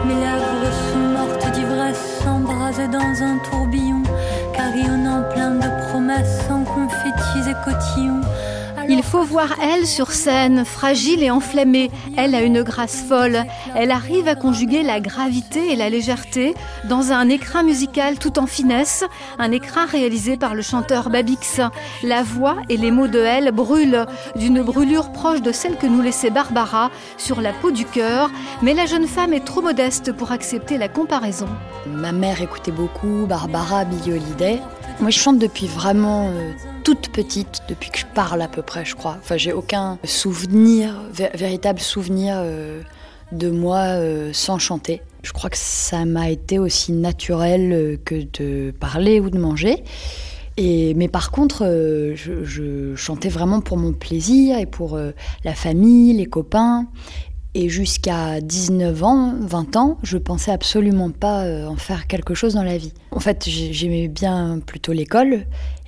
Mes lèvres sont mortes d'ivresse, embrasées dans un tourbillon, carillonnant plein de promesses en confettis et cotillons. Il faut voir Elle sur scène, fragile et enflammée. Elle a une grâce folle. Elle arrive à conjuguer la gravité et la légèreté dans un écrin musical tout en finesse, un écrin réalisé par le chanteur Babix. La voix et les mots de Elle brûlent, d'une brûlure proche de celle que nous laissait Barbara sur la peau du cœur, mais la jeune femme est trop modeste pour accepter la comparaison. Ma mère écoutait beaucoup Barbara, Billie Holiday. Moi, je chante depuis vraiment toute petite, depuis que je parle à peu près, je crois. Enfin, j'ai aucun souvenir, véritable souvenir de moi sans chanter. Je crois que ça m'a été aussi naturel que de parler ou de manger. Mais par contre, je chantais vraiment pour mon plaisir et pour la famille, les copains. Et jusqu'à 19 ans, 20 ans, je pensais absolument pas en faire quelque chose dans la vie. En fait, j'aimais bien plutôt l'école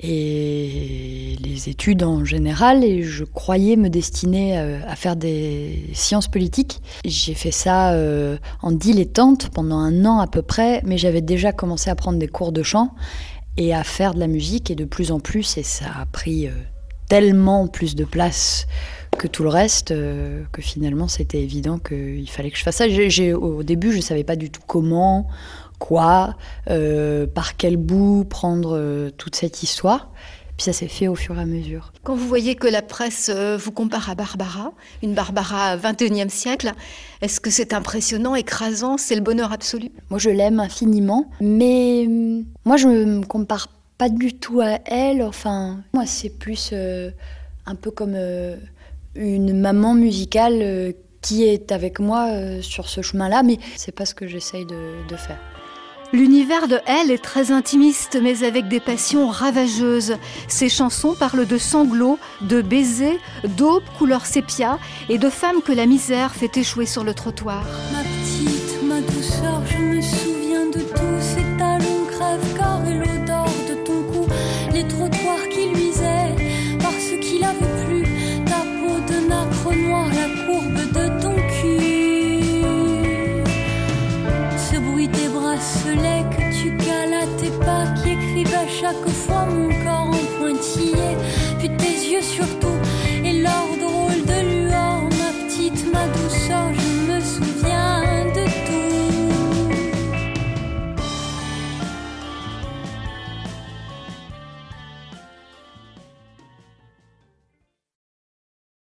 et les études en général, et je croyais me destiner à faire des sciences politiques. J'ai fait ça en dilettante pendant 1 an à peu près, mais j'avais déjà commencé à prendre des cours de chant et à faire de la musique, et de plus en plus, et ça a pris tellement plus de place que tout le reste, que finalement c'était évident qu'il fallait que je fasse ça. Au début, je ne savais pas du tout comment, quoi, par quel bout prendre toute cette histoire. Puis ça s'est fait au fur et à mesure. Quand vous voyez que la presse vous compare à Barbara, une Barbara 21e siècle, est-ce que c'est impressionnant, écrasant, c'est le bonheur absolu ? Moi, je l'aime infiniment, mais moi, je ne me compare pas du tout à elle. Enfin, moi, c'est plus un peu comme une maman musicale qui est avec moi sur ce chemin-là, mais c'est pas ce que j'essaye de faire. L'univers de Elle est très intimiste, mais avec des passions ravageuses. Ses chansons parlent de sanglots, de baisers, d'aubes couleur sépia et de femmes que la misère fait échouer sur le trottoir. Ma petite, ma douceur, je me souviens de tous ces talons crève-cœur et l'odeur de ton cou. Les trottoirs